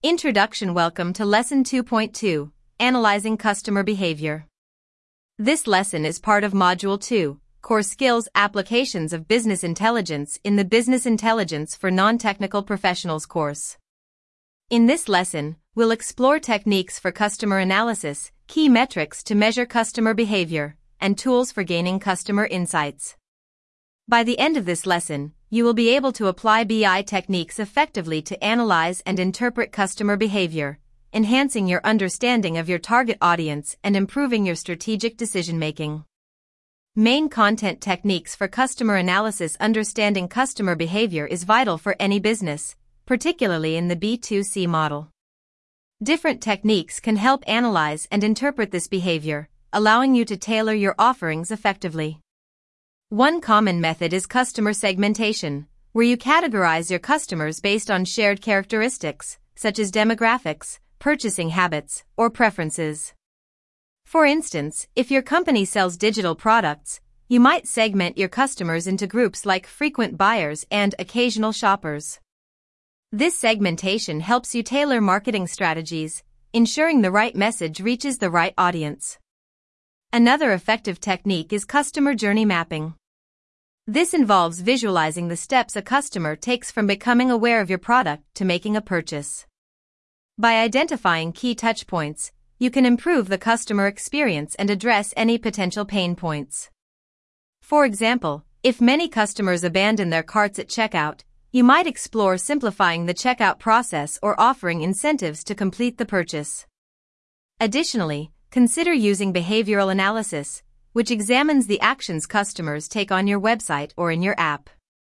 Introduction. Welcome to Lesson 2.2, Analyzing Customer Behavior. This lesson is part of Module 2, Core Skills Applications of Business Intelligence in the Business Intelligence for Non-Technical Professionals course. In this lesson, we'll explore techniques for customer analysis, key metrics to measure customer behavior, and tools for gaining customer insights. By the end of this lesson, you will be able to apply BI techniques effectively to analyze and interpret customer behavior, enhancing your understanding of your target audience and improving your strategic decision-making. Main content techniques for customer analysis. Understanding customer behavior is vital for any business, particularly in the B2C model. Different techniques can help analyze and interpret this behavior, allowing you to tailor your offerings effectively. One common method is customer segmentation, where you categorize your customers based on shared characteristics, such as demographics, purchasing habits, or preferences. For instance, if your company sells digital products, you might segment your customers into groups like frequent buyers and occasional shoppers. This segmentation helps you tailor marketing strategies, ensuring the right message reaches the right audience. Another effective technique is customer journey mapping. This involves visualizing the steps a customer takes from becoming aware of your product to making a purchase. By identifying key touchpoints, you can improve the customer experience and address any potential pain points. For example, if many customers abandon their carts at checkout, you might explore simplifying the checkout process or offering incentives to complete the purchase. Additionally, consider using behavioral analysis, which examines the actions customers take on your website or in your app.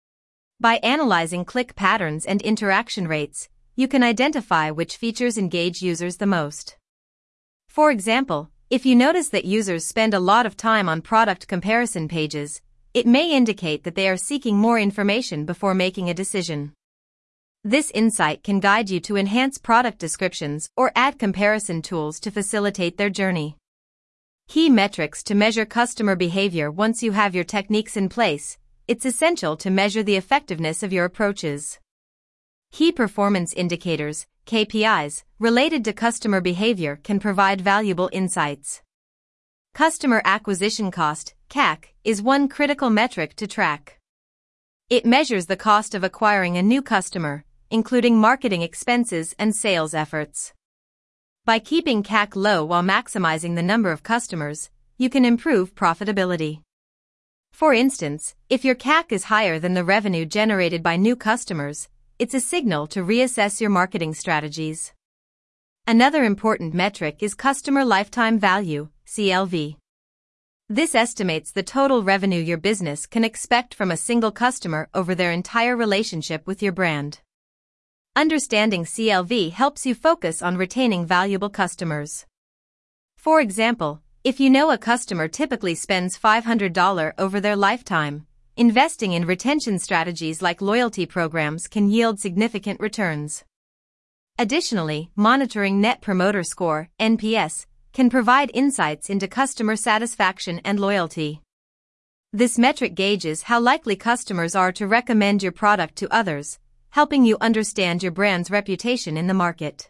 By analyzing click patterns and interaction rates, you can identify which features engage users the most. For example, if you notice that users spend a lot of time on product comparison pages, it may indicate that they are seeking more information before making a decision. This insight can guide you to enhance product descriptions or add comparison tools to facilitate their journey. Key metrics to measure customer behavior. Once you have your techniques in place, it's essential to measure the effectiveness of your approaches. Key performance indicators, KPIs, related to customer behavior can provide valuable insights. Customer acquisition cost, CAC, is one critical metric to track. It measures the cost of acquiring a new customer, including marketing expenses and sales efforts. By keeping CAC low while maximizing the number of customers, you can improve profitability. For instance, if your CAC is higher than the revenue generated by new customers, it's a signal to reassess your marketing strategies. Another important metric is customer lifetime value, CLV. This estimates the total revenue your business can expect from a single customer over their entire relationship with your brand. Understanding CLV helps you focus on retaining valuable customers. For example, if you know a customer typically spends $500 over their lifetime, investing in retention strategies like loyalty programs can yield significant returns. Additionally, monitoring Net Promoter Score, NPS, can provide insights into customer satisfaction and loyalty. This metric gauges how likely customers are to recommend your product to others, helping you understand your brand's reputation in the market.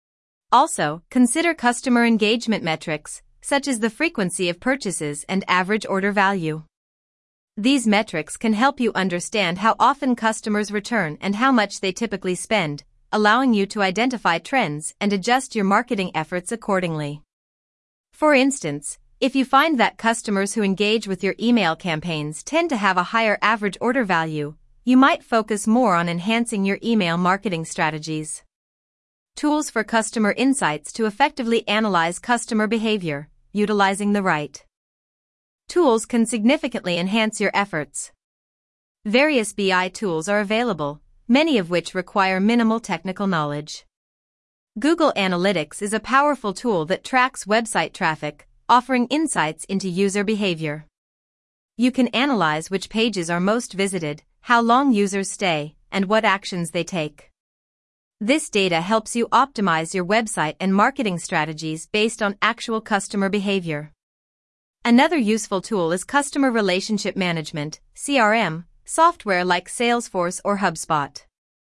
Also, consider customer engagement metrics, such as the frequency of purchases and average order value. These metrics can help you understand how often customers return and how much they typically spend, allowing you to identify trends and adjust your marketing efforts accordingly. For instance, if you find that customers who engage with your email campaigns tend to have a higher average order value, you might focus more on enhancing your email marketing strategies. Tools for customer insights to effectively analyze customer behavior, utilizing the right tools can significantly enhance your efforts. Various BI tools are available, many of which require minimal technical knowledge. Google Analytics is a powerful tool that tracks website traffic, offering insights into user behavior. You can analyze which pages are most visited, how long users stay, and what actions they take. This data helps you optimize your website and marketing strategies based on actual customer behavior. Another useful tool is Customer Relationship Management, CRM, software like Salesforce or HubSpot.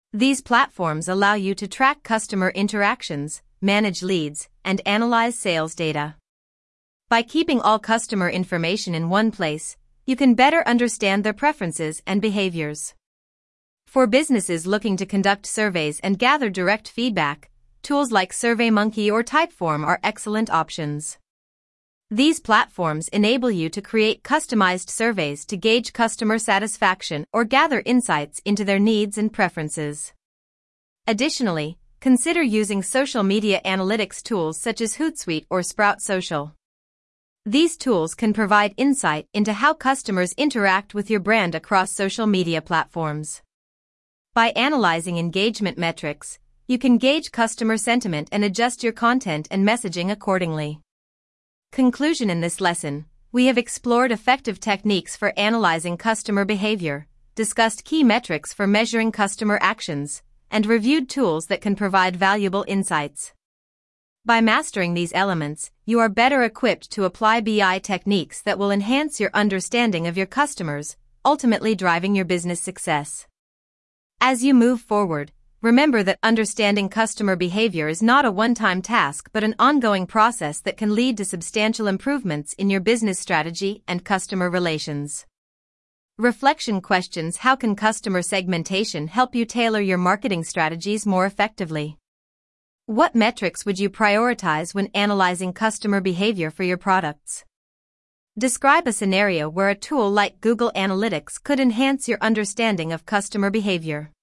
These platforms allow you to track customer interactions, manage leads, and analyze sales data. By keeping all customer information in one place, you can better understand their preferences and behaviors. For businesses looking to conduct surveys and gather direct feedback, tools like SurveyMonkey or Typeform are excellent options. These platforms enable you to create customized surveys to gauge customer satisfaction or gather insights into their needs and preferences. Additionally, consider using social media analytics tools such as Hootsuite or Sprout Social. These tools can provide insight into how customers interact with your brand across social media platforms. By analyzing engagement metrics, you can gauge customer sentiment and adjust your content and messaging accordingly. Conclusion: in this lesson, we have explored effective techniques for analyzing customer behavior, discussed key metrics for measuring customer actions, and reviewed tools that can provide valuable insights. By mastering these elements, you are better equipped to apply BI techniques that will enhance your understanding of your customers, ultimately driving your business success. As you move forward, remember that understanding customer behavior is not a one-time task but an ongoing process that can lead to substantial improvements in your business strategy and customer relations. Reflection questions: how can customer segmentation help you tailor your marketing strategies more effectively? What metrics would you prioritize when analyzing customer behavior for your products? Describe a scenario where a tool like Google Analytics could enhance your understanding of customer behavior.